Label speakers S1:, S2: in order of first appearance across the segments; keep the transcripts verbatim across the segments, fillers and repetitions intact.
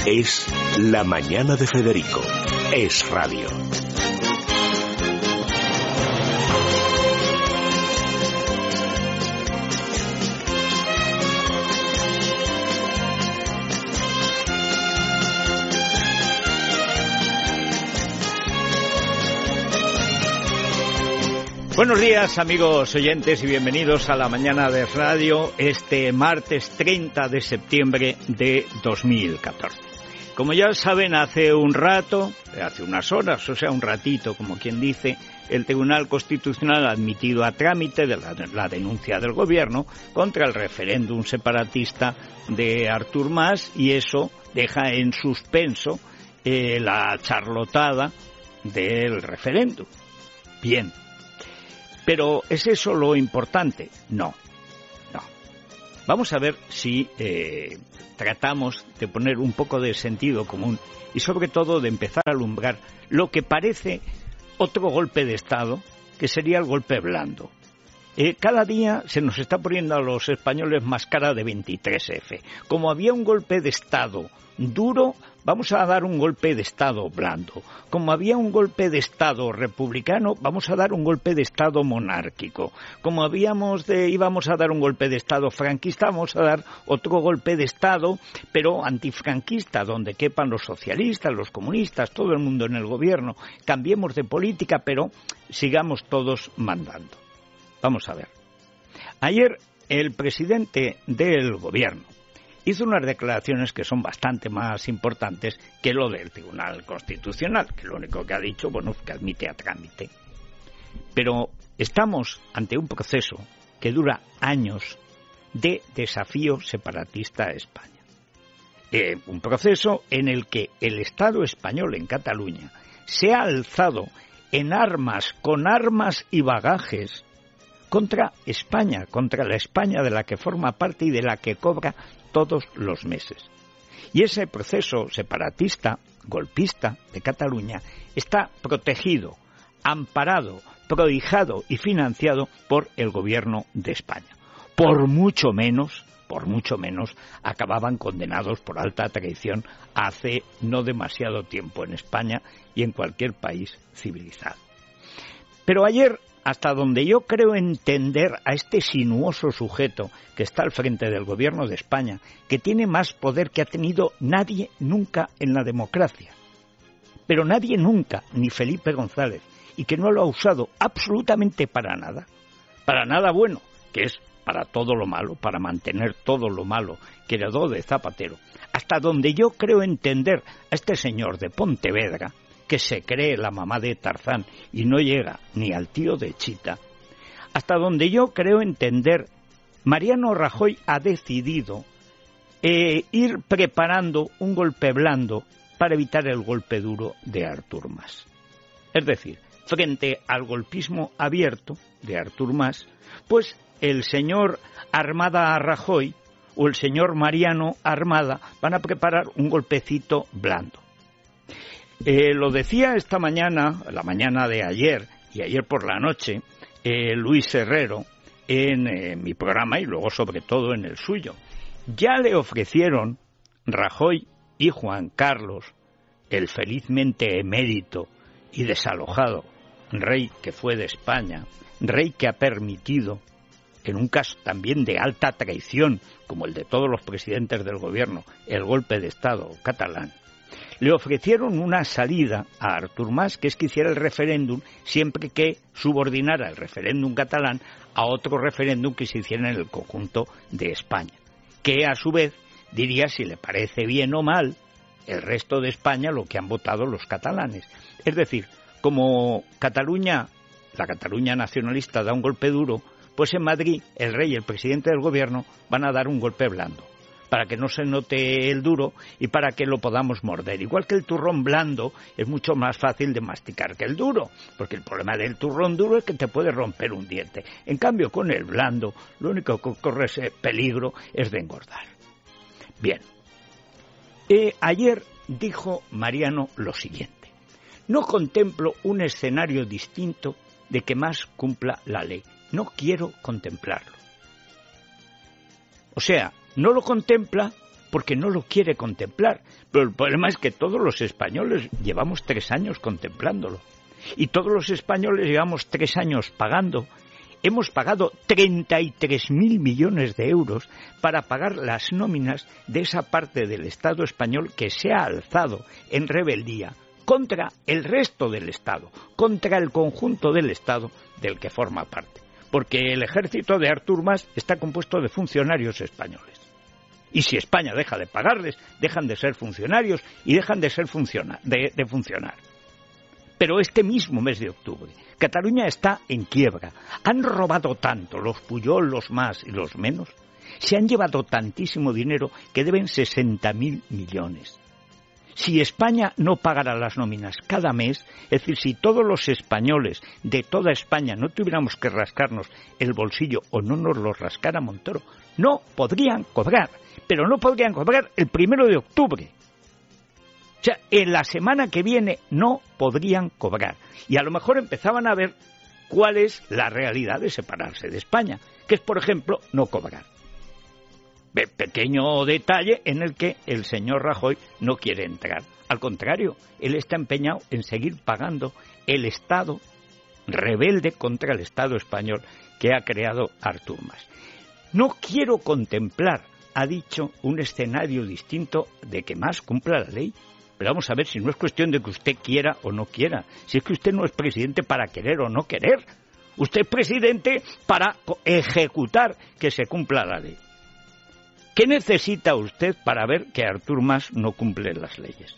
S1: Es La Mañana de Federico. Es radio.
S2: Buenos días, amigos oyentes, y bienvenidos a La Mañana de Radio este martes treinta de septiembre de dos mil catorce. Como ya saben, hace un rato, hace unas horas, o sea, un ratito, como quien dice, el Tribunal Constitucional ha admitido a trámite de la, la denuncia del Gobierno contra el referéndum separatista de Artur Mas, y eso deja en suspenso eh, la charlotada del referéndum. Bien. Pero ¿es eso lo importante? No, no. Vamos a ver si eh, tratamos de poner un poco de sentido común y sobre todo de empezar a alumbrar lo que parece otro golpe de Estado, que sería el golpe blando. Eh, cada día se nos está poniendo a los españoles máscara de veintitrés efe. Como había un golpe de Estado duro, vamos a dar un golpe de Estado blando. Como había un golpe de Estado republicano, vamos a dar un golpe de Estado monárquico. Como habíamos de, íbamos a dar un golpe de Estado franquista, vamos a dar otro golpe de Estado, pero antifranquista, donde quepan los socialistas, los comunistas, todo el mundo en el gobierno. Cambiemos de política, pero sigamos todos mandando. Vamos a ver. Ayer el presidente del gobierno hizo unas declaraciones que son bastante más importantes que lo del Tribunal Constitucional, que lo único que ha dicho, bueno, que admite a trámite. Pero estamos ante un proceso que dura años de desafío separatista a España. Eh, un proceso en el que el Estado español en Cataluña se ha alzado en armas, con armas y bagajes, contra España, contra la España de la que forma parte y de la que cobra todos los meses. Y ese proceso separatista, golpista de Cataluña, está protegido, amparado, prohijado y financiado por el gobierno de España. Por mucho menos, por mucho menos, acababan condenados por alta traición hace no demasiado tiempo en España y en cualquier país civilizado. Pero ayer, hasta donde yo creo entender a este sinuoso sujeto que está al frente del gobierno de España, que tiene más poder que ha tenido nadie nunca en la democracia, pero nadie nunca, ni Felipe González, y que no lo ha usado absolutamente para nada, para nada bueno, que es para todo lo malo, para mantener todo lo malo que heredó de Zapatero, hasta donde yo creo entender a este señor de Pontevedra, que se cree la mamá de Tarzán y no llega ni al tío de Chita, hasta donde yo creo entender, Mariano Rajoy ha decidido eh, ir preparando un golpe blando para evitar el golpe duro de Artur Mas. Es decir, frente al golpismo abierto de Artur Mas, pues el señor Armada a Rajoy o el señor Mariano Armada van a preparar un golpecito blando. Eh, lo decía esta mañana, la mañana de ayer y ayer por la noche, eh, Luis Herrero en eh, mi programa y luego sobre todo en el suyo. Ya le ofrecieron Rajoy y Juan Carlos, el felizmente emérito y desalojado rey que fue de España, rey que ha permitido, en un caso también de alta traición, como el de todos los presidentes del gobierno, el golpe de Estado catalán, le ofrecieron una salida a Artur Mas, que es que hiciera el referéndum siempre que subordinara el referéndum catalán a otro referéndum que se hiciera en el conjunto de España, que a su vez diría si le parece bien o mal el resto de España lo que han votado los catalanes. Es decir, como Cataluña, la Cataluña nacionalista da un golpe duro, pues en Madrid el rey y el presidente del gobierno van a dar un golpe blando, para que no se note el duro y para que lo podamos morder. Igual que el turrón blando es mucho más fácil de masticar que el duro, porque el problema del turrón duro es que te puede romper un diente. En cambio, con el blando, lo único que corre ese peligro es de engordar. Bien, eh, ayer dijo Mariano lo siguiente: no contemplo un escenario distinto de que Mas cumpla la ley. No quiero contemplarlo. O sea, no lo contempla porque no lo quiere contemplar. Pero el problema es que todos los españoles llevamos tres años contemplándolo. Y todos los españoles llevamos tres años pagando. Hemos pagado treinta y tres mil millones de euros para pagar las nóminas de esa parte del Estado español que se ha alzado en rebeldía contra el resto del Estado, contra el conjunto del Estado del que forma parte. Porque el ejército de Artur Mas está compuesto de funcionarios españoles. Y si España deja de pagarles, dejan de ser funcionarios y dejan de ser funciona, de, de funcionar. Pero este mismo mes de octubre, Cataluña está en quiebra. Han robado tanto los Pujol, los Mas y los menos. Se han llevado tantísimo dinero que deben sesenta mil millones. Si España no pagara las nóminas cada mes, es decir, si todos los españoles de toda España no tuviéramos que rascarnos el bolsillo o no nos lo rascara Montoro, no podrían cobrar, pero no podrían cobrar el primero de octubre. O sea, en la semana que viene no podrían cobrar. Y a lo mejor empezaban a ver cuál es la realidad de separarse de España, que es, por ejemplo, no cobrar. Pequeño detalle en el que el señor Rajoy no quiere entrar. Al contrario, él está empeñado en seguir pagando el Estado rebelde contra el Estado español que ha creado Artur Mas. No quiero contemplar, ha dicho, un escenario distinto de que Mas cumpla la ley. Pero vamos a ver, si no es cuestión de que usted quiera o no quiera, si es que usted no es presidente para querer o no querer, usted es presidente para ejecutar que se cumpla la ley. ¿Qué necesita usted para ver que Artur Mas no cumple las leyes?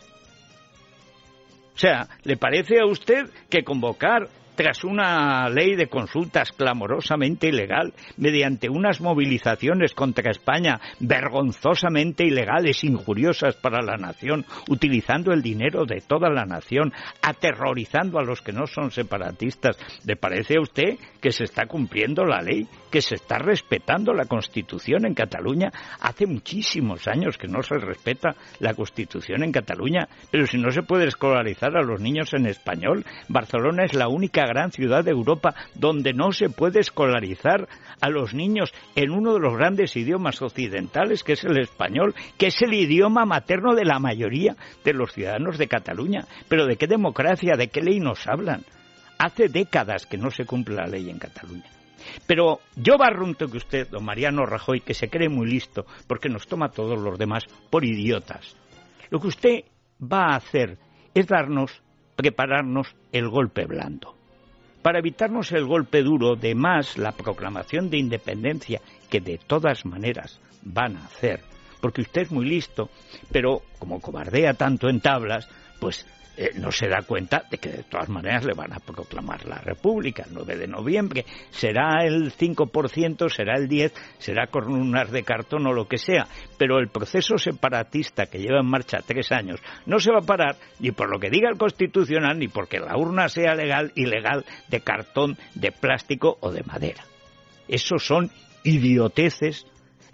S2: O sea, ¿le parece a usted que convocar tras una ley de consultas clamorosamente ilegal, mediante unas movilizaciones contra España vergonzosamente ilegales, injuriosas para la nación, utilizando el dinero de toda la nación, aterrorizando a los que no son separatistas, ¿le parece a usted que se está cumpliendo la ley, que se está respetando la Constitución en Cataluña? Hace muchísimos años que no se respeta la Constitución en Cataluña, pero si no se puede escolarizar a los niños en español, Barcelona es la única gran ciudad de Europa donde no se puede escolarizar a los niños en uno de los grandes idiomas occidentales, que es el español, que es el idioma materno de la mayoría de los ciudadanos de Cataluña. Pero ¿de qué democracia, de qué ley nos hablan? Hace décadas que no se cumple la ley en Cataluña. Pero yo barrunto que usted, don Mariano Rajoy, que se cree muy listo porque nos toma a todos los demás por idiotas, lo que usted va a hacer es darnos, prepararnos el golpe blando, para evitarnos el golpe duro de más la proclamación de independencia que de todas maneras van a hacer, porque usted es muy listo, pero como cobardea tanto en tablas, pues eh, no se da cuenta de que de todas maneras le van a proclamar la República el nueve de noviembre. Será el cinco por ciento, será el diez por ciento, será con unas de cartón o lo que sea, pero el proceso separatista que lleva en marcha tres años no se va a parar ni por lo que diga el Constitucional, ni porque la urna sea legal, ilegal, de cartón, de plástico o de madera. Esos son idioteces,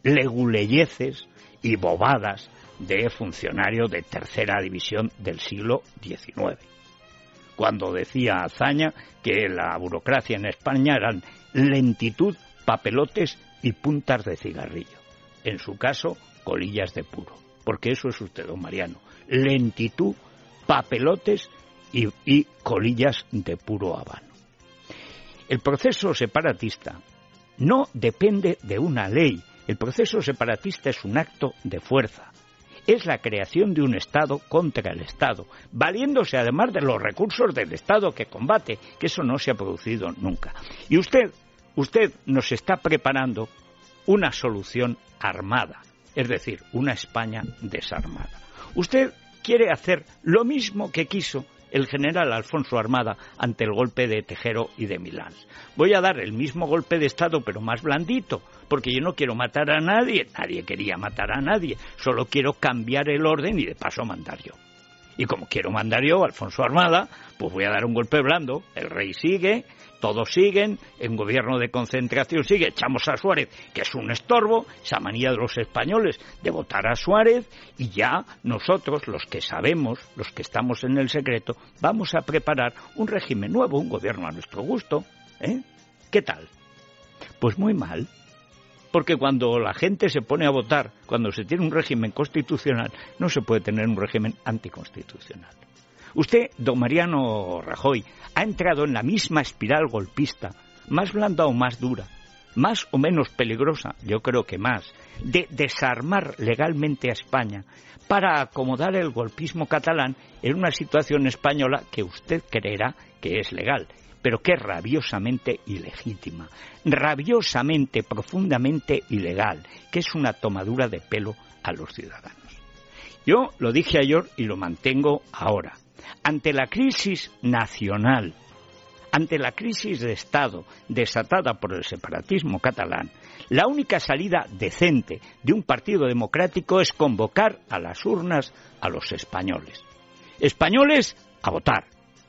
S2: leguleyeces y bobadas de funcionario de tercera división del siglo diecinueve. Cuando decía Azaña que la burocracia en España eran lentitud, papelotes y puntas de cigarrillo. En su caso, colillas de puro. Porque eso es usted, don Mariano. Lentitud, papelotes y, y colillas de puro habano. El proceso separatista no depende de una ley. El proceso separatista es un acto de fuerza. Es la creación de un Estado contra el Estado, valiéndose además de los recursos del Estado que combate, que eso no se ha producido nunca. Y usted, usted nos está preparando una solución armada, es decir, una España desarmada. Usted quiere hacer lo mismo que quiso el general Alfonso Armada ante el golpe de Tejero y de Milán. Voy a dar el mismo golpe de Estado, pero más blandito, porque yo no quiero matar a nadie, nadie quería matar a nadie, solo quiero cambiar el orden y de paso mandar yo. Y como quiero mandar yo, Alfonso Armada, pues voy a dar un golpe blando, el rey sigue, todos siguen, en gobierno de concentración sigue, echamos a Suárez, que es un estorbo, esa manía de los españoles de votar a Suárez, y ya nosotros, los que sabemos, los que estamos en el secreto, vamos a preparar un régimen nuevo, un gobierno a nuestro gusto, ¿eh? ¿Qué tal? Pues muy mal. Porque cuando la gente se pone a votar, cuando se tiene un régimen constitucional, no se puede tener un régimen anticonstitucional. Usted, don Mariano Rajoy, ha entrado en la misma espiral golpista, más blanda o más dura, más o menos peligrosa, yo creo que más, de desarmar legalmente a España para acomodar el golpismo catalán en una situación española que usted creerá que es legal, pero que es rabiosamente ilegítima, rabiosamente, profundamente ilegal, que es una tomadura de pelo a los ciudadanos. Yo lo dije ayer y lo mantengo ahora. Ante la crisis nacional, ante la crisis de Estado desatada por el separatismo catalán, la única salida decente de un partido democrático es convocar a las urnas a los españoles. Españoles a votar.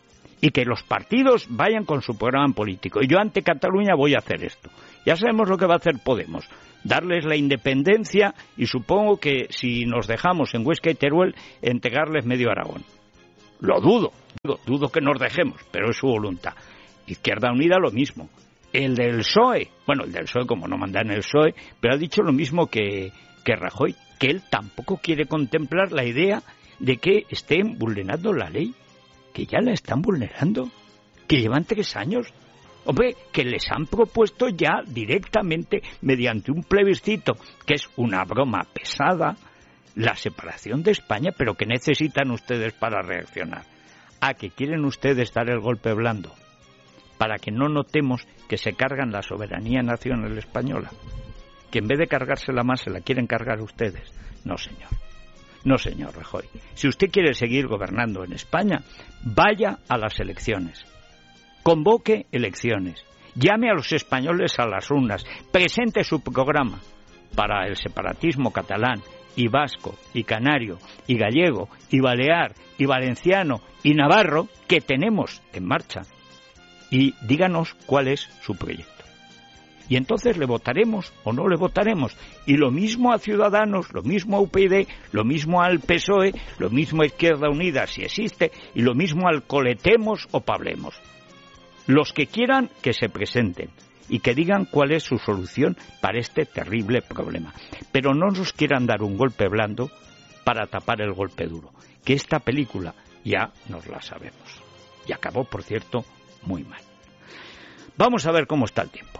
S2: Y que los partidos vayan con su programa político. Y yo ante Cataluña voy a hacer esto. Ya sabemos lo que va a hacer Podemos. Darles la independencia y supongo que si nos dejamos en Huesca y Teruel, entregarles medio Aragón. Lo dudo, dudo, dudo que nos dejemos, pero es su voluntad. Izquierda Unida lo mismo. El del P S O E, bueno, el del P S O E como no manda en el P S O E, pero ha dicho lo mismo que, que Rajoy, que él tampoco quiere contemplar la idea de que estén vulnerando la ley. Que ya la están vulnerando, que llevan tres años, hombre, que les han propuesto ya directamente mediante un plebiscito, que es una broma pesada, la separación de España, pero que necesitan ustedes para reaccionar. ¿A que quieren ustedes dar el golpe blando? Para que no notemos que se cargan la soberanía nacional española, que en vez de cargársela más se la quieren cargar ustedes. No, señor. No, señor Rajoy. Si usted quiere seguir gobernando en España, vaya a las elecciones. Convoque elecciones. Llame a los españoles a las urnas. Presente su programa para el separatismo catalán y vasco y canario y gallego y balear y valenciano y navarro que tenemos en marcha. Y díganos cuál es su proyecto. Y entonces le votaremos o no le votaremos. Y lo mismo a Ciudadanos, lo mismo a U P yD, lo mismo al P S O E, lo mismo a Izquierda Unida si existe, y lo mismo al coletemos o pablemos. Los que quieran que se presenten y que digan cuál es su solución para este terrible problema. Pero no nos quieran dar un golpe blando para tapar el golpe duro. Que esta película ya nos la sabemos. Y acabó, por cierto, muy mal. Vamos a ver cómo está el tiempo.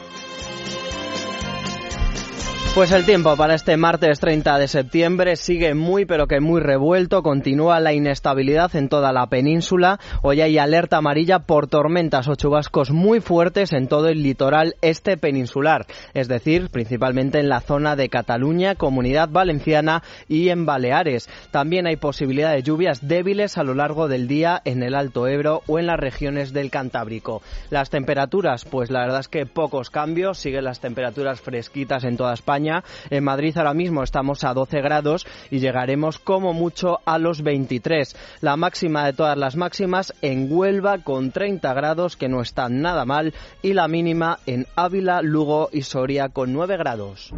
S3: Pues el tiempo para este martes treinta de septiembre sigue muy pero que muy revuelto, continúa la inestabilidad en toda la península, hoy hay alerta amarilla por tormentas o chubascos muy fuertes en todo el litoral este peninsular, es decir, principalmente en la zona de Cataluña, Comunidad Valenciana y en Baleares. También hay posibilidad de lluvias débiles a lo largo del día en el Alto Ebro o en las regiones del Cantábrico. Las temperaturas, pues la verdad es que pocos cambios, siguen las temperaturas fresquitas en toda España. En Madrid ahora mismo estamos a doce grados y llegaremos como mucho a los veintitrés. La máxima de todas las máximas en Huelva con treinta grados, que no está nada mal, y la mínima en Ávila, Lugo y Soria con nueve grados.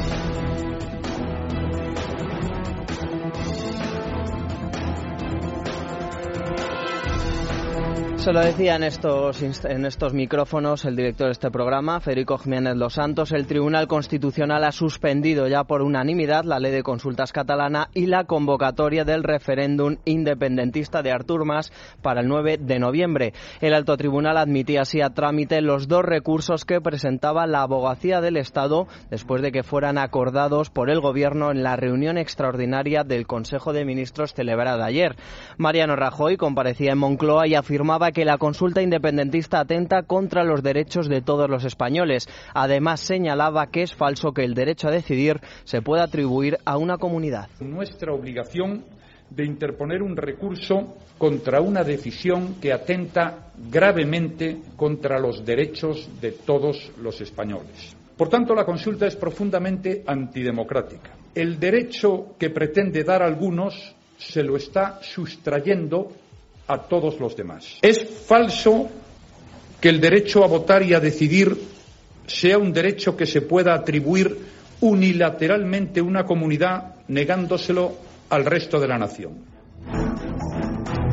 S3: Se lo decía en estos, en estos micrófonos el director de este programa, Federico Jiménez Los Santos. El Tribunal Constitucional ha suspendido ya por unanimidad la ley de consultas catalana y la convocatoria del referéndum independentista de Artur Mas para el nueve de noviembre. El alto tribunal admitía así a trámite los dos recursos que presentaba la Abogacía del Estado después de que fueran acordados por el Gobierno en la reunión extraordinaria del Consejo de Ministros celebrada ayer. Mariano Rajoy comparecía en Moncloa y afirmaba que la consulta independentista atenta contra los derechos de todos los españoles. Además, señalaba que es falso que el derecho a decidir se pueda atribuir a una comunidad.
S4: Nuestra obligación de interponer un recurso contra una decisión que atenta gravemente contra los derechos de todos los españoles. Por tanto, la consulta es profundamente antidemocrática. El derecho que pretende dar a algunos se lo está sustrayendo a todos los demás. Es falso que el derecho a votar y a decidir sea un derecho que se pueda atribuir unilateralmente a una comunidad negándoselo al resto de la nación.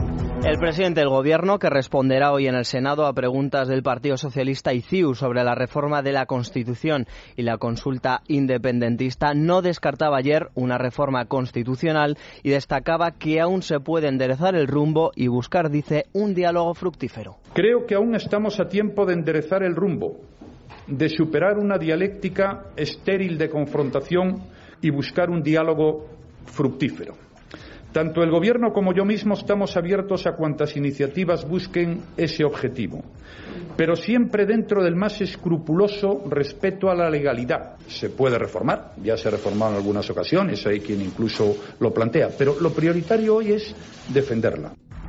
S3: El presidente del Gobierno, que responderá hoy en el Senado a preguntas del Partido Socialista y C I U sobre la reforma de la Constitución y la consulta independentista, no descartaba ayer una reforma constitucional y destacaba que aún se puede enderezar el rumbo y buscar, dice, un diálogo fructífero.
S4: Creo que aún estamos a tiempo de enderezar el rumbo, de superar una dialéctica estéril de confrontación y buscar un diálogo fructífero. Tanto el Gobierno como yo mismo estamos abiertos a cuantas iniciativas busquen ese objetivo, pero siempre dentro del más escrupuloso respeto a la legalidad. Se puede reformar, ya se ha reformado en algunas ocasiones, hay quien incluso lo plantea, pero lo prioritario hoy es defenderla.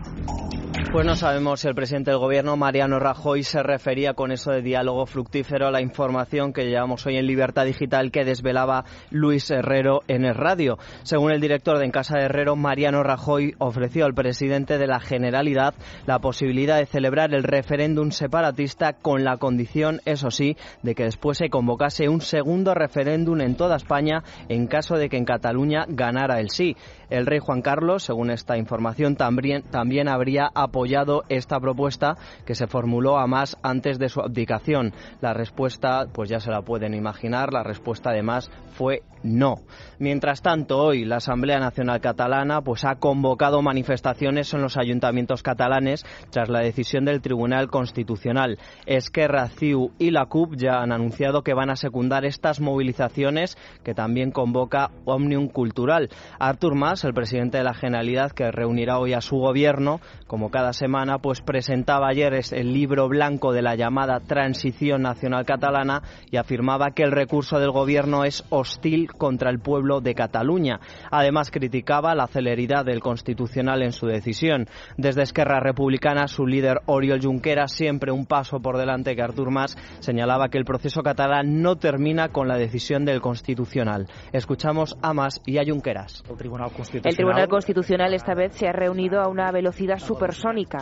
S3: Pues no sabemos si el presidente del Gobierno, Mariano Rajoy, se refería con eso de diálogo fructífero a la información que llevamos hoy en Libertad Digital que desvelaba Luis Herrero en el radio. Según el director de En Casa de Herrero, Mariano Rajoy ofreció al presidente de la Generalidad la posibilidad de celebrar el referéndum separatista con la condición, eso sí, de que después se convocase un segundo referéndum en toda España en caso de que en Cataluña ganara el sí. El rey Juan Carlos, según esta información, también, también habría apoyado esta propuesta que se formuló a más antes de su abdicación. La respuesta, pues ya se la pueden imaginar, la respuesta además fue no. Mientras tanto, hoy la Asamblea Nacional Catalana pues ha convocado manifestaciones en los ayuntamientos catalanes tras la decisión del Tribunal Constitucional. Esquerra, C I U y la C U P ya han anunciado que van a secundar estas movilizaciones que también convoca Òmnium Cultural. Artur Mas, el presidente de la Generalidad, que reunirá hoy a su gobierno, como cada semana, pues presentaba ayer el libro blanco de la llamada Transición Nacional Catalana y afirmaba que el recurso del gobierno es hostil contra el pueblo de Cataluña. Además, criticaba la celeridad del Constitucional en su decisión. Desde Esquerra Republicana, su líder Oriol Junqueras, siempre un paso por delante que Artur Mas, señalaba que el proceso catalán no termina con la decisión del Constitucional. Escuchamos a Mas y a Junqueras.
S5: El Tribunal Constitucional, el Tribunal Constitucional esta vez se ha reunido a una velocidad supersónica.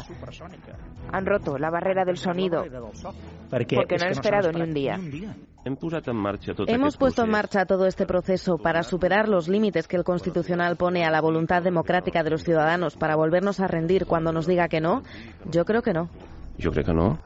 S5: Han roto la barrera del sonido porque no han esperado ni un día.
S6: Hemos puesto en marcha todo este proceso para superar los límites que el Constitucional pone a la voluntad democrática de los ciudadanos para volvernos a rendir cuando nos diga que no. Yo creo que no.
S7: Yo creo que no.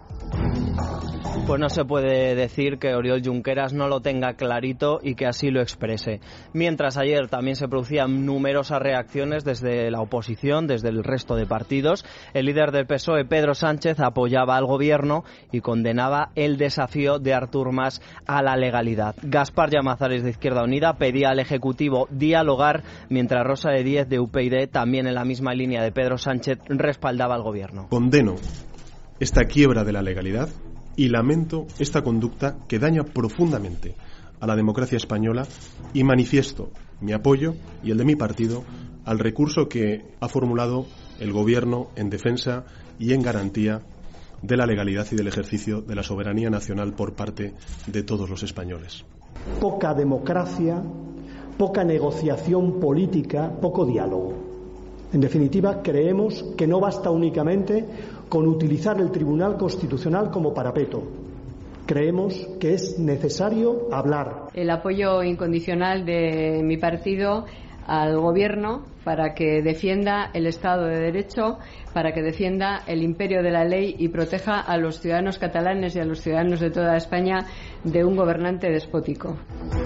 S3: Pues no se puede decir que Oriol Junqueras no lo tenga clarito y que así lo exprese. Mientras ayer también se producían numerosas reacciones desde la oposición, desde el resto de partidos. El líder del P S O E, Pedro Sánchez, apoyaba al gobierno y condenaba el desafío de Artur Mas a la legalidad. Gaspar Llamazares, de Izquierda Unida, pedía al Ejecutivo dialogar, mientras Rosa de Díez, de U P YD, también en la misma línea de Pedro Sánchez, respaldaba al gobierno.
S8: Condeno esta quiebra de la legalidad y lamento esta conducta que daña profundamente a la democracia española y manifiesto mi apoyo y el de mi partido al recurso que ha formulado el Gobierno en defensa y en garantía de la legalidad y del ejercicio de la soberanía nacional por parte de todos los españoles.
S9: Poca democracia, poca negociación política, poco diálogo. En definitiva, creemos que no basta únicamente con utilizar el Tribunal Constitucional como parapeto. Creemos que es necesario hablar.
S10: El apoyo incondicional de mi partido al Gobierno para que defienda el Estado de Derecho, para que defienda el imperio de la ley y proteja a los ciudadanos catalanes y a los ciudadanos de toda España de un gobernante despótico.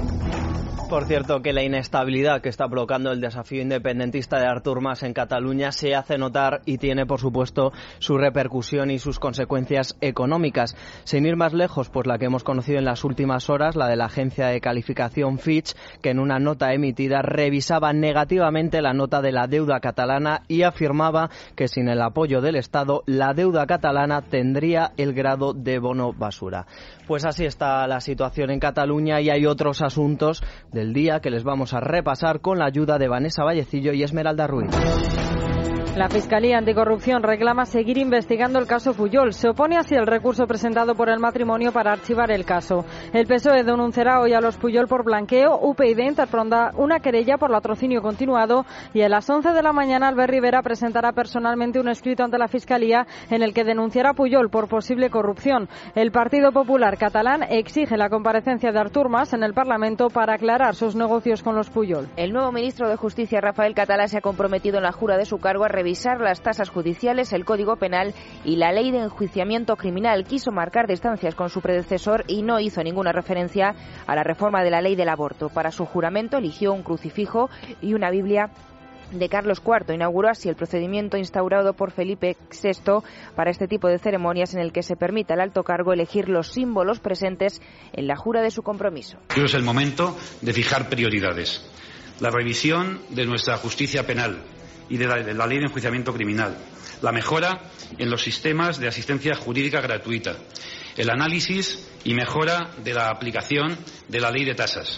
S3: Por cierto, que la inestabilidad que está provocando el desafío independentista de Artur Mas en Cataluña se hace notar y tiene, por supuesto, su repercusión y sus consecuencias económicas. Sin ir más lejos, pues la que hemos conocido en las últimas horas, la de la agencia de calificación Fitch, que en una nota emitida revisaba negativamente la nota de la deuda catalana y afirmaba que sin el apoyo del Estado, la deuda catalana tendría el grado de bono basura. Pues así está la situación en Cataluña y hay otros asuntos del día que les vamos a repasar con la ayuda de Vanessa Vallecillo y Esmeralda Ruiz.
S11: La Fiscalía Anticorrupción reclama seguir investigando el caso Pujol. Se opone así al recurso presentado por el matrimonio para archivar el caso. El P S O E denunciará hoy a los Pujol por blanqueo. U P YD interpondrá una querella por latrocinio continuado y a las once de la mañana Albert Rivera presentará personalmente un escrito ante la Fiscalía en el que denunciará a Pujol por posible corrupción. El Partido Popular catalán exige la comparecencia de Artur Mas en el Parlamento para aclarar sus negocios con los Pujol.
S5: El nuevo ministro de Justicia, Rafael Català, se ha comprometido en la jura de su cargo a revisar las tasas judiciales, el Código Penal y la Ley de Enjuiciamiento Criminal. Quiso marcar distancias con su predecesor y no hizo ninguna referencia a la reforma de la ley del aborto. Para su juramento eligió un crucifijo y una Biblia de Carlos cuarto. Inauguró así el procedimiento instaurado por Felipe sexto para este tipo de ceremonias, en el que se permite al alto cargo elegir los símbolos presentes en la jura de su compromiso.
S7: Es el momento de fijar prioridades. La revisión de nuestra justicia penal y de la, de la ley de enjuiciamiento criminal. La mejora en los sistemas de asistencia jurídica gratuita. El análisis y mejora de la aplicación de la ley de tasas.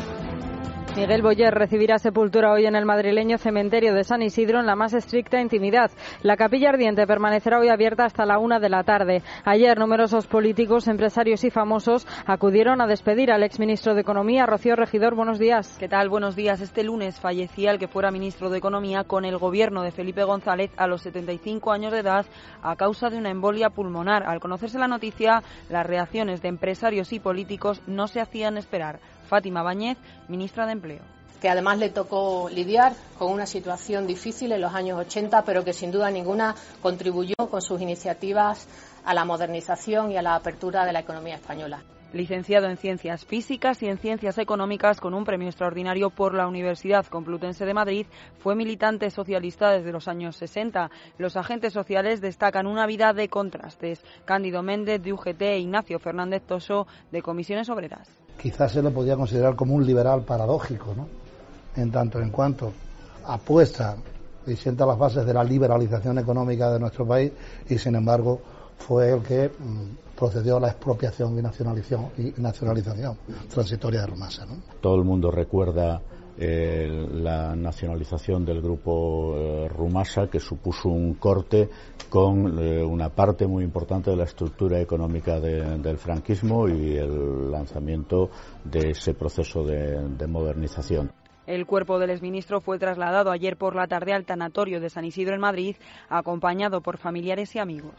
S11: Miguel Boyer recibirá sepultura hoy en el madrileño cementerio de San Isidro en la más estricta intimidad. La capilla ardiente permanecerá hoy abierta hasta la una de la tarde. Ayer numerosos políticos, empresarios y famosos acudieron a despedir al exministro de Economía. Rocío Regidor, buenos días.
S12: ¿Qué tal? Buenos días. Este lunes fallecía el que fuera ministro de Economía con el gobierno de Felipe González a los setenta y cinco años de edad a causa de una embolia pulmonar. Al conocerse la noticia, las reacciones de empresarios y políticos no se hacían esperar. Fátima Báñez, ministra de Empleo.
S13: Que además le tocó lidiar con una situación difícil en los años ochenta, pero que sin duda ninguna contribuyó con sus iniciativas a la modernización y a la apertura de la economía española.
S12: Licenciado en Ciencias Físicas y en Ciencias Económicas con un premio extraordinario por la Universidad Complutense de Madrid, fue militante socialista desde los años sesenta. Los agentes sociales destacan una vida de contrastes. Cándido Méndez, de U G T, e Ignacio Fernández Toso, de Comisiones Obreras.
S14: Quizás se lo podía considerar como un liberal paradójico, ¿no? En tanto en cuanto apuesta y sienta las bases de la liberalización económica de nuestro país, y sin embargo fue el que mmm, procedió a la expropiación y nacionalización, y nacionalización transitoria de Rumasa, ¿no?
S15: Todo el mundo recuerda eh, la nacionalización del grupo eh, Rumasa, que supuso un corte con eh, una parte muy importante de la estructura económica de, del franquismo y el lanzamiento de ese proceso de, de modernización.
S12: El cuerpo del exministro fue trasladado ayer por la tarde al tanatorio de San Isidro en Madrid, acompañado por familiares y amigos.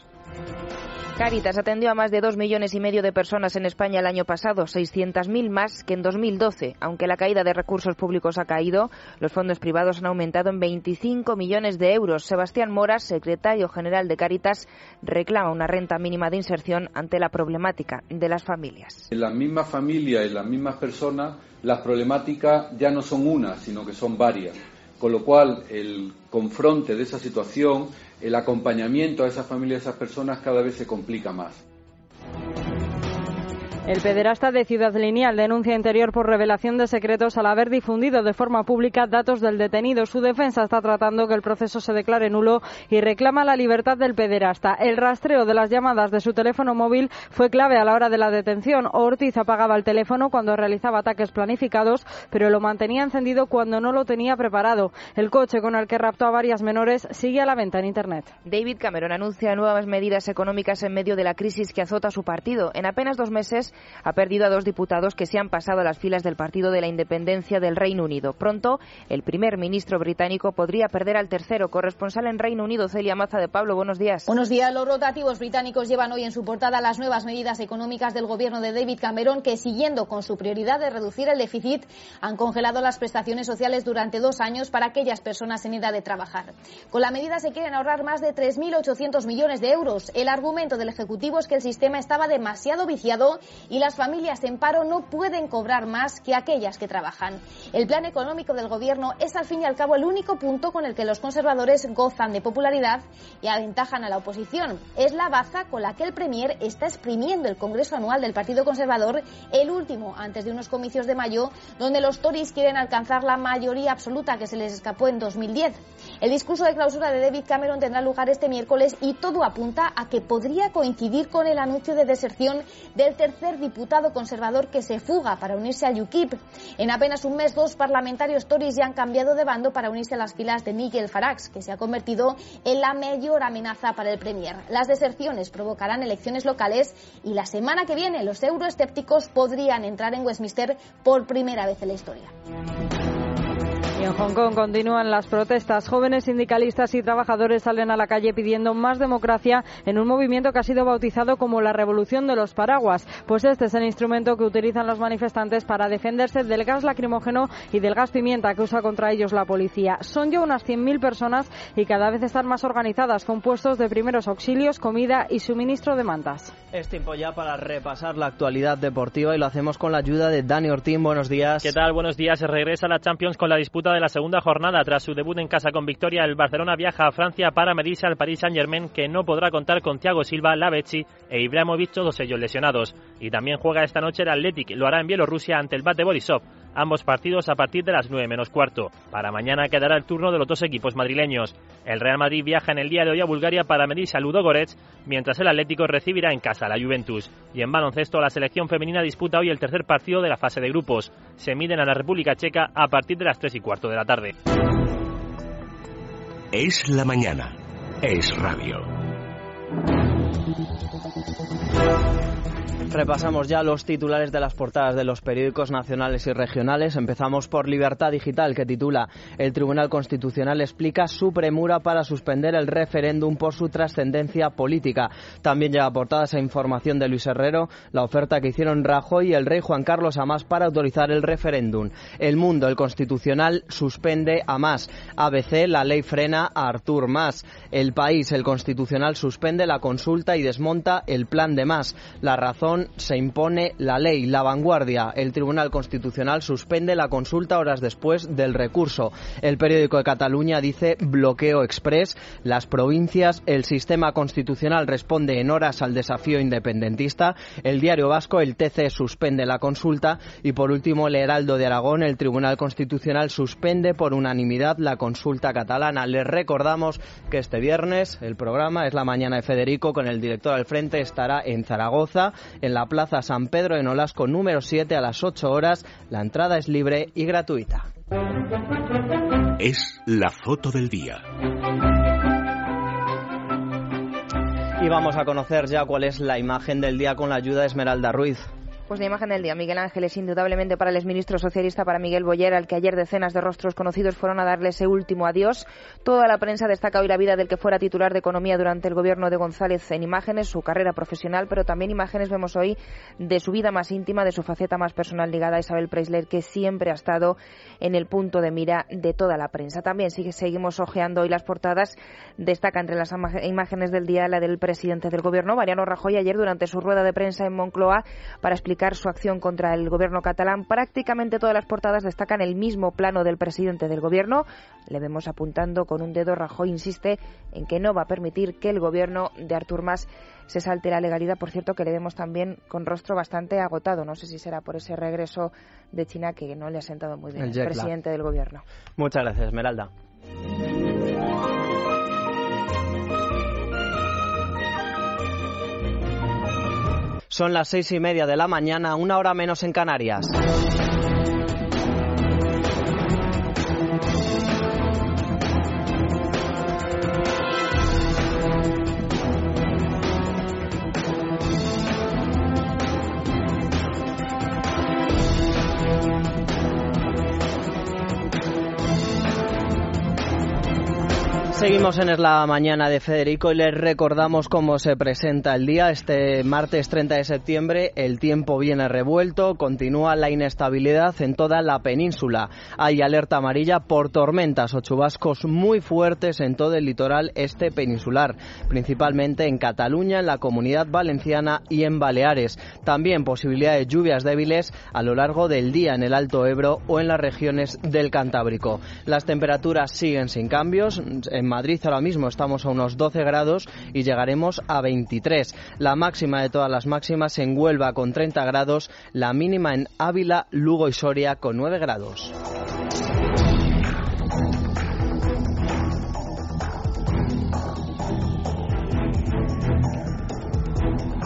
S5: Cáritas atendió a más de dos millones y medio de personas en España el año pasado, seiscientas mil más que en dos mil doce. Aunque la caída de recursos públicos ha caído, los fondos privados han aumentado en veinticinco millones de euros. Sebastián Moras, secretario general de Cáritas, reclama una renta mínima de inserción ante la problemática de las familias.
S16: En las mismas familias y las mismas personas, las problemáticas ya no son una, sino que son varias. Con lo cual, el confronte de esa situación, el acompañamiento a esas familias, a esas personas, cada vez se complica más.
S11: El pederasta de Ciudad Lineal denuncia Interior por revelación de secretos al haber difundido de forma pública datos del detenido. Su defensa está tratando que el proceso se declare nulo y reclama la libertad del pederasta. El rastreo de las llamadas de su teléfono móvil fue clave a la hora de la detención. Ortiz apagaba el teléfono cuando realizaba ataques planificados, pero lo mantenía encendido cuando no lo tenía preparado. El coche con el que raptó a varias menores sigue a la venta en Internet.
S5: David Cameron anuncia nuevas medidas económicas en medio de la crisis que azota a su partido. En apenas dos meses ha perdido a dos diputados que se han pasado a las filas del Partido de la Independencia del Reino Unido. Pronto, el primer ministro británico podría perder al tercero. Corresponsal en Reino Unido, Celia Maza de Pablo, buenos días.
S17: Buenos días. Los rotativos británicos llevan hoy en su portada las nuevas medidas económicas del gobierno de David Cameron, que, siguiendo con su prioridad de reducir el déficit, han congelado las prestaciones sociales durante dos años para aquellas personas en edad de trabajar. Con la medida se quieren ahorrar más de tres mil ochocientos millones de euros. El argumento del Ejecutivo es que el sistema estaba demasiado viciado y las familias en paro no pueden cobrar más que aquellas que trabajan. El plan económico del gobierno es al fin y al cabo el único punto con el que los conservadores gozan de popularidad y aventajan a la oposición. Es la baza con la que el Premier está exprimiendo el Congreso Anual del Partido Conservador, el último antes de unos comicios de mayo, donde los Tories quieren alcanzar la mayoría absoluta que se les escapó en dos mil diez. El discurso de clausura de David Cameron tendrá lugar este miércoles y todo apunta a que podría coincidir con el anuncio de deserción del tercer diputado conservador que se fuga para unirse al U K I P. En apenas un mes, dos parlamentarios Tories ya han cambiado de bando para unirse a las filas de Nigel Farage, que se ha convertido en la mayor amenaza para el Premier. Las deserciones provocarán elecciones locales y la semana que viene los euroescépticos podrían entrar en Westminster por primera vez en la historia.
S11: Y En Hong Kong continúan las protestas. Jóvenes sindicalistas y trabajadores salen a la calle pidiendo más democracia en un movimiento que ha sido bautizado como la Revolución de los Paraguas, pues este es el instrumento que utilizan los manifestantes para defenderse del gas lacrimógeno y del gas pimienta que usa contra ellos la policía. Son ya unas cien mil personas y cada vez están más organizadas, con puestos de primeros auxilios, comida y suministro de mantas.
S3: Es tiempo ya para repasar la actualidad deportiva y lo hacemos con la ayuda de Dani Ortín. Buenos días.
S18: ¿Qué tal? Buenos días. Regresa la Champions con la disputa de la segunda jornada. Tras su debut en casa con victoria, el Barcelona viaja a Francia para medirse al Paris Saint-Germain, que no podrá contar con Thiago Silva, Lavezzi e Ibrahimovic, todos ellos lesionados. Y también juega esta noche el Athletic, lo hará en Bielorrusia ante el Bate Borisov. Ambos partidos a partir de las nueve menos cuarto. Para mañana quedará el turno de los dos equipos madrileños. El Real Madrid viaja en el día de hoy a Bulgaria para medirse a Ludogorets, mientras el Atlético recibirá en casa a la Juventus. Y en baloncesto, la selección femenina disputa hoy el tercer partido de la fase de grupos. Se miden a la República Checa a partir de las tres y cuarto de la tarde.
S1: Es la mañana. Es radio.
S3: Repasamos ya los titulares de las portadas de los periódicos nacionales y regionales. Empezamos por Libertad Digital, que titula: el Tribunal Constitucional explica su premura para suspender el referéndum por su trascendencia política. También lleva portada esa información de Luis Herrero, la oferta que hicieron Rajoy y el rey Juan Carlos a Mas para autorizar el referéndum. El Mundo, el Constitucional suspende a Mas. A B C, la ley frena a Artur Mas. El País, el Constitucional suspende la consulta y desmonta el plan de Mas. La Razón, se impone la ley. La Vanguardia, el Tribunal Constitucional suspende la consulta horas después del recurso. El Periódico de Cataluña dice: bloqueo express. Las provincias, el sistema constitucional responde en horas al desafío independentista. El Diario Vasco, el T C suspende la consulta. Y por último, el Heraldo de Aragón, el Tribunal Constitucional suspende por unanimidad la consulta catalana. Les recordamos que este viernes el programa Es la Mañana de Federico, con el director al frente, estará en Zaragoza, en la Plaza San Pedro de Nolasco número siete, a las ocho horas. La entrada es libre y gratuita.
S1: Es la foto del día.
S3: Y vamos a conocer ya cuál es la imagen del día con la ayuda de Esmeralda Ruiz.
S5: Pues la imagen del día, Miguel Ángel, es indudablemente para el exministro socialista, para Miguel Boyer, al que ayer decenas de rostros conocidos fueron a darle ese último adiós. Toda la prensa destaca hoy la vida del que fuera titular de Economía durante el gobierno de González en imágenes, su carrera profesional, pero también imágenes vemos hoy de su vida más íntima, de su faceta más personal ligada a Isabel Preisler, que siempre ha estado en el punto de mira de toda la prensa. También sigue, seguimos ojeando hoy las portadas. Destaca entre las imágenes del día la del presidente del gobierno, Mariano Rajoy, ayer durante su rueda de prensa en Moncloa para explicar su acción contra el gobierno catalán. Prácticamente todas las portadas destacan el mismo plano del presidente del gobierno. Le vemos apuntando con un dedo. Rajoy insiste en que no va a permitir que el gobierno de Artur Mas se salte la legalidad. Por cierto, que le vemos también con rostro bastante agotado. No sé si será por ese regreso de China que no le ha sentado muy bien al presidente del gobierno.
S3: Muchas gracias, Esmeralda. Son las seis y media de la mañana, una hora menos en Canarias. Seguimos en Es la Mañana de Federico y les recordamos cómo se presenta el día. Este martes treinta de septiembre el tiempo viene revuelto, continúa la inestabilidad en toda la península. Hay alerta amarilla por tormentas o chubascos muy fuertes en todo el litoral este peninsular, principalmente en Cataluña, en la Comunidad Valenciana y en Baleares. También posibilidad de lluvias débiles a lo largo del día en el Alto Ebro o en las regiones del Cantábrico. Las temperaturas siguen sin cambios. En Madrid ahora mismo estamos a unos doce grados y llegaremos a veintitrés. La máxima de todas las máximas en Huelva con treinta grados, la mínima en Ávila, Lugo y Soria con nueve grados.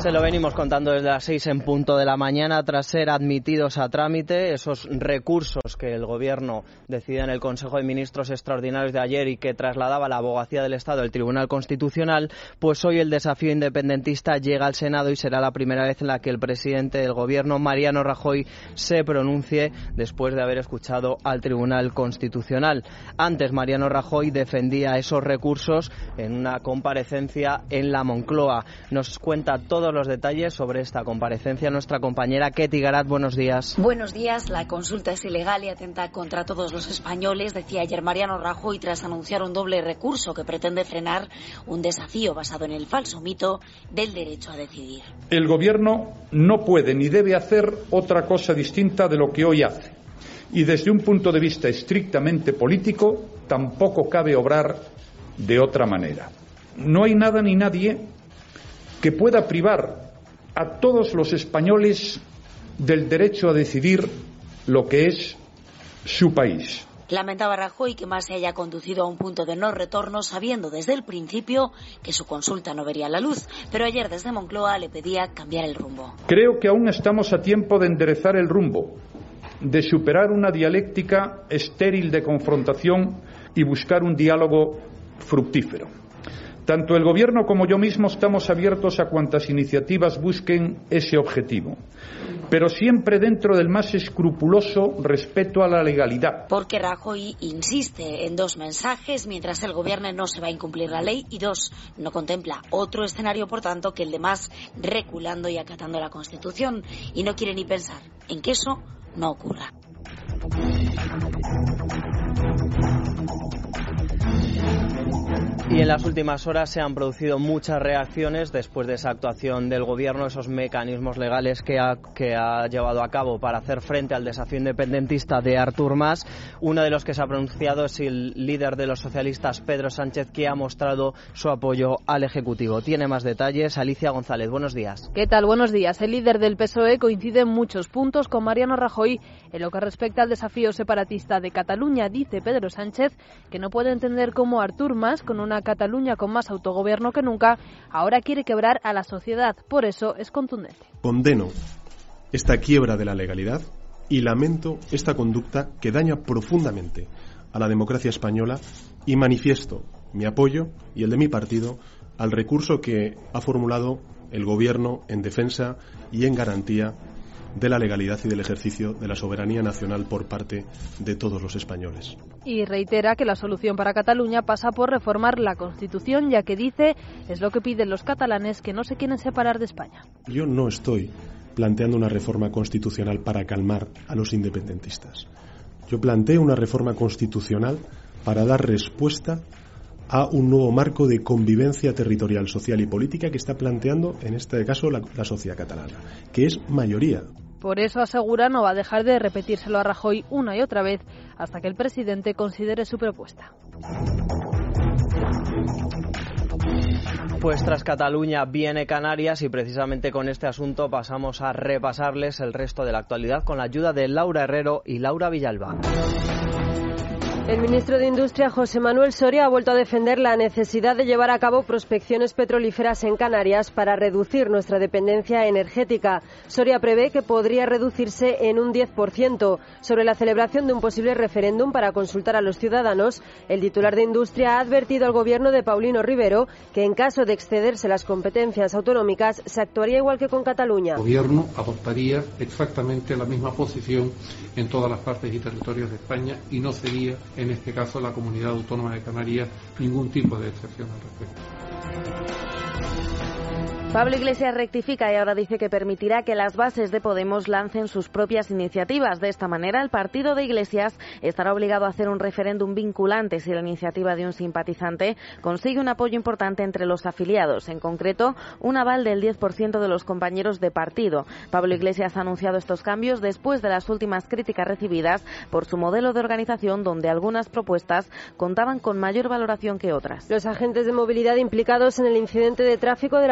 S3: Te lo venimos contando desde las seis en punto de la mañana, tras ser admitidos a trámite esos recursos que el Gobierno decidió en el Consejo de Ministros extraordinarios de ayer y que trasladaba la Abogacía del Estado al Tribunal Constitucional, pues hoy el desafío independentista llega al Senado y será la primera vez en la que el presidente del Gobierno, Mariano Rajoy, se pronuncie después de haber escuchado al Tribunal Constitucional. Antes, Mariano Rajoy defendía esos recursos en una comparecencia en la Moncloa. Nos cuenta todos los detalles sobre esta comparecencia nuestra compañera Ketty Garat. Buenos días.
S19: Buenos días. La consulta es ilegal y atenta contra todos los españoles, decía ayer Mariano Rajoy tras anunciar un doble recurso que pretende frenar un desafío basado en el falso mito del derecho a decidir.
S4: El Gobierno no puede ni debe hacer otra cosa distinta de lo que hoy hace. Y desde un punto de vista estrictamente político, tampoco cabe obrar de otra manera. No hay nada ni nadie que pueda privar a todos los españoles del derecho a decidir lo que es su país.
S19: Lamentaba Rajoy que más se haya conducido a un punto de no retorno, sabiendo desde el principio que su consulta no vería la luz, pero ayer desde Moncloa le pedía cambiar el rumbo.
S4: Creo que aún estamos a tiempo de enderezar el rumbo, de superar una dialéctica estéril de confrontación y buscar un diálogo fructífero. Tanto el Gobierno como yo mismo estamos abiertos a cuantas iniciativas busquen ese objetivo, pero siempre dentro del más escrupuloso respeto a la legalidad.
S19: Porque Rajoy insiste en dos mensajes: mientras el Gobierno no se va a incumplir la ley, y dos, no contempla otro escenario, por tanto, que el de más reculando y acatando la Constitución, y no quiere ni pensar en que eso no ocurra.
S3: Y en las últimas horas se han producido muchas reacciones después de esa actuación del Gobierno, esos mecanismos legales que ha, que ha llevado a cabo para hacer frente al desafío independentista de Artur Mas. Uno de los que se ha pronunciado es el líder de los socialistas, Pedro Sánchez, que ha mostrado su apoyo al Ejecutivo. Tiene más detalles Alicia González. Buenos días.
S20: ¿Qué tal? Buenos días. El líder del P S O E coincide en muchos puntos con Mariano Rajoy en lo que respecta al desafío separatista de Cataluña. Dice Pedro Sánchez que no puede entender cómo Artur Mas, con una Cataluña con más autogobierno que nunca, ahora quiere quebrar a la sociedad. Por eso es contundente.
S8: Condeno esta quiebra de la legalidad y lamento esta conducta que daña profundamente a la democracia española, y manifiesto mi apoyo y el de mi partido al recurso que ha formulado el Gobierno en defensa y en garantía de la legalidad y del ejercicio de la soberanía nacional por parte de todos los españoles.
S20: Y reitera que la solución para Cataluña pasa por reformar la Constitución, ya que dice es lo que piden los catalanes, que no se quieren separar de España.
S8: Yo no estoy planteando una reforma constitucional para calmar a los independentistas. Yo planteo una reforma constitucional para dar respuesta a un nuevo marco de convivencia territorial, social y política que está planteando, en este caso, la, la sociedad catalana, que es mayoría.
S20: Por eso, asegura, no va a dejar de repetírselo a Rajoy una y otra vez hasta que el presidente considere su propuesta.
S3: Pues tras Cataluña viene Canarias, y precisamente con este asunto pasamos a repasarles el resto de la actualidad con la ayuda de Laura Herrero y Laura Villalba.
S11: El ministro de Industria, José Manuel Soria, ha vuelto a defender la necesidad de llevar a cabo prospecciones petrolíferas en Canarias para reducir nuestra dependencia energética. Soria prevé que podría reducirse en un diez por ciento. Sobre la celebración de un posible referéndum para consultar a los ciudadanos, el titular de Industria ha advertido al gobierno de Paulino Rivero que en caso de excederse las competencias autonómicas se actuaría igual que con Cataluña.
S21: El gobierno adoptaría exactamente la misma posición en todas las partes y territorios de España y no sería, en este caso, la Comunidad Autónoma de Canarias, ningún tipo de excepción al respecto.
S6: Pablo Iglesias rectifica y ahora dice que permitirá que las bases de Podemos lancen sus propias iniciativas. De esta manera, el partido de Iglesias estará obligado a hacer un referéndum vinculante si la iniciativa de un simpatizante consigue un apoyo importante entre los afiliados, en concreto, un aval del diez por ciento de los compañeros de partido. Pablo Iglesias ha anunciado estos cambios después de las últimas críticas recibidas por su modelo de organización, donde algunas propuestas contaban con mayor valoración que otras.
S11: Los agentes de movilidad implicados en el incidente de tráfico de la presidenta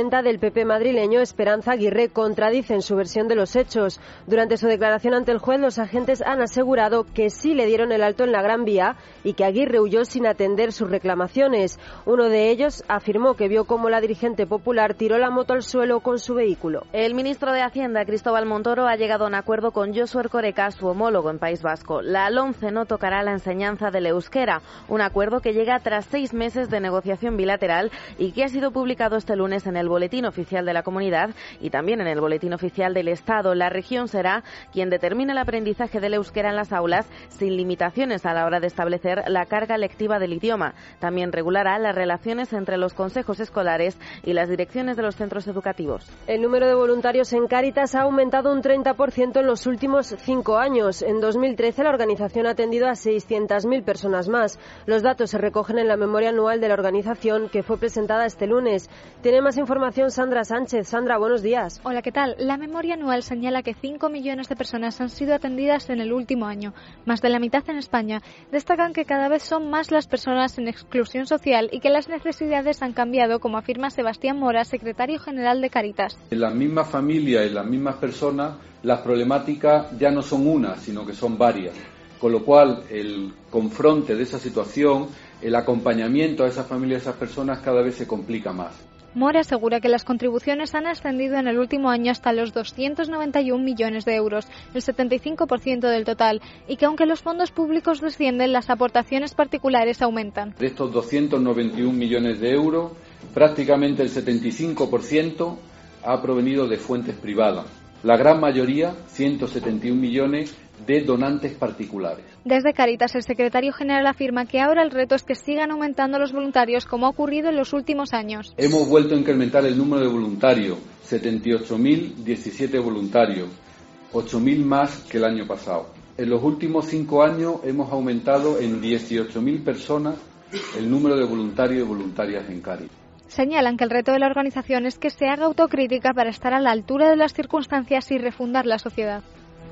S2: presidenta del P P madrileño, Esperanza Aguirre, contradice en su versión de los hechos. Durante su declaración ante el juez, los agentes han asegurado que sí le dieron el alto en la Gran Vía y que Aguirre huyó sin atender sus reclamaciones. Uno de ellos afirmó que vio cómo la dirigente popular tiró la moto al suelo con su vehículo.
S6: El ministro de Hacienda, Cristóbal Montoro, ha llegado a un acuerdo con Josu Erkoreka, su homólogo en País Vasco. La LOMCE no tocará la enseñanza del euskera, un acuerdo que llega tras seis meses de negociación bilateral y que ha sido publicado este lunes en el Boletín Oficial de la Comunidad y también en el Boletín Oficial del Estado. La región será quien determine el aprendizaje del euskera en las aulas sin limitaciones a la hora de establecer la carga lectiva del idioma. También regulará las relaciones entre los consejos escolares y las direcciones de los centros educativos.
S2: El número de voluntarios en Cáritas ha aumentado un treinta por ciento en los últimos cinco años. En dos mil trece la organización ha atendido a seiscientas mil personas más. Los datos se recogen en la memoria anual de la organización que fue presentada este lunes. Tiene más información Sandra Sánchez. Sandra, buenos días.
S22: Hola, ¿qué tal? La memoria anual señala que cinco millones de personas han sido atendidas en el último año, más de la mitad en España. Destacan que cada vez son más las personas en exclusión social y que las necesidades han cambiado, como afirma Sebastián Mora, secretario general de Cáritas.
S16: En las mismas familias y las mismas personas, las problemáticas ya no son una, sino que son varias. Con lo cual, el confronte de esa situación, el acompañamiento a esas familias y a esas personas cada vez se complica más.
S22: Mora asegura que las contribuciones han ascendido en el último año hasta los doscientos noventa y un millones de euros, el setenta y cinco por ciento del total, y que aunque los fondos públicos descienden, las aportaciones particulares aumentan.
S16: De estos doscientos noventa y un millones de euros, prácticamente el setenta y cinco por ciento ha provenido de fuentes privadas. La gran mayoría, ciento setenta y un millones, de donantes particulares.
S22: Desde Cáritas, el secretario general afirma que ahora el reto es que sigan aumentando los voluntarios, como ha ocurrido en los últimos años.
S16: Hemos vuelto a incrementar el número de voluntarios, setenta y ocho mil diecisiete voluntarios, ocho mil más que el año pasado. En los últimos cinco años hemos aumentado en dieciocho mil personas el número de voluntarios y voluntarias en Cáritas.
S22: Señalan que el reto de la organización es que se haga autocrítica para estar a la altura de las circunstancias y refundar la sociedad.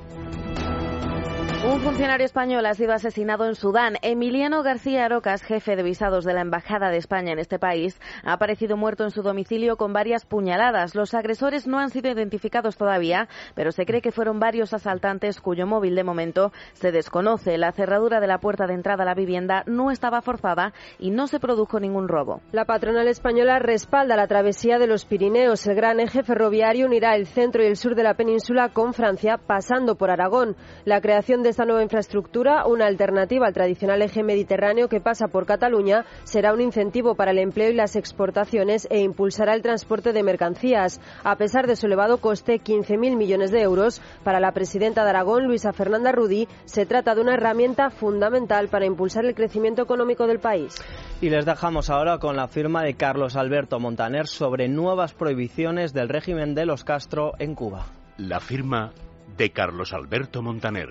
S6: Un funcionario español ha sido asesinado en Sudán. Emiliano García Arocas, jefe de visados de la Embajada de España en este país, ha aparecido muerto en su domicilio con varias puñaladas. Los agresores no han sido identificados todavía, pero se cree que fueron varios asaltantes cuyo móvil de momento se desconoce. La cerradura de la puerta de entrada a la vivienda no estaba forzada y no se produjo ningún robo.
S2: La patronal española respalda la travesía de los Pirineos. El gran eje ferroviario unirá el centro y el sur de la península con Francia, pasando por Aragón. La creación de esta nueva infraestructura, una alternativa al tradicional eje mediterráneo que pasa por Cataluña, será un incentivo para el empleo y las exportaciones e impulsará el transporte de mercancías. A pesar de su elevado coste, quince mil millones de euros, para la presidenta de Aragón, Luisa Fernanda Rudí, se trata de una herramienta fundamental para impulsar el crecimiento económico del país.
S3: Y les dejamos ahora con la firma de Carlos Alberto Montaner sobre nuevas prohibiciones del régimen de los Castro en Cuba.
S1: La firma de Carlos Alberto Montaner.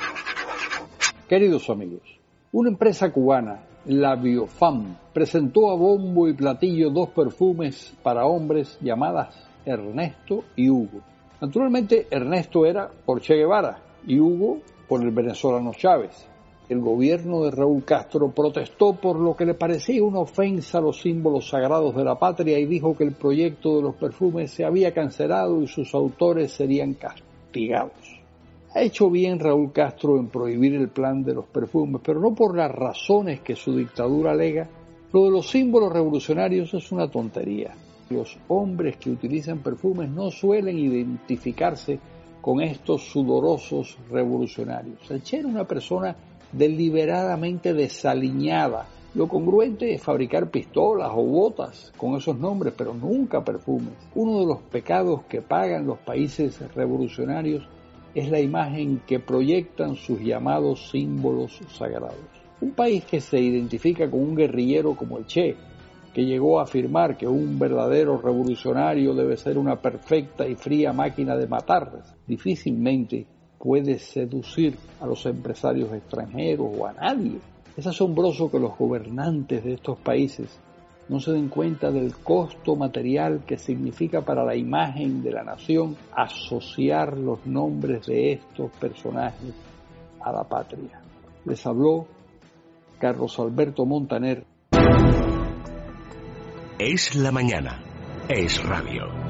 S23: Queridos amigos, una empresa cubana, la Biofam, presentó a bombo y platillo dos perfumes para hombres llamadas Ernesto y Hugo. Naturalmente, Ernesto era por Che Guevara y Hugo por el venezolano Chávez. El gobierno de Raúl Castro protestó por lo que le parecía una ofensa a los símbolos sagrados de la patria y dijo que el proyecto de los perfumes se había cancelado y sus autores serían castigados. Ha hecho bien Raúl Castro en prohibir el plan de los perfumes, pero no por las razones que su dictadura alega. Lo de los símbolos revolucionarios es una tontería. Los hombres que utilizan perfumes no suelen identificarse con estos sudorosos revolucionarios. El Che era una persona deliberadamente desaliñada. Lo congruente es fabricar pistolas o botas con esos nombres, pero nunca perfumes. Uno de los pecados que pagan los países revolucionarios es la imagen que proyectan sus llamados símbolos sagrados. Un país que se identifica con un guerrillero como el Che, que llegó a afirmar que un verdadero revolucionario debe ser una perfecta y fría máquina de matar, difícilmente puede seducir a los empresarios extranjeros o a nadie. Es asombroso que los gobernantes de estos países no se den cuenta del costo material que significa para la imagen de la nación asociar los nombres de estos personajes a la patria. Les habló Carlos Alberto Montaner.
S1: Es la mañana. Es Radio.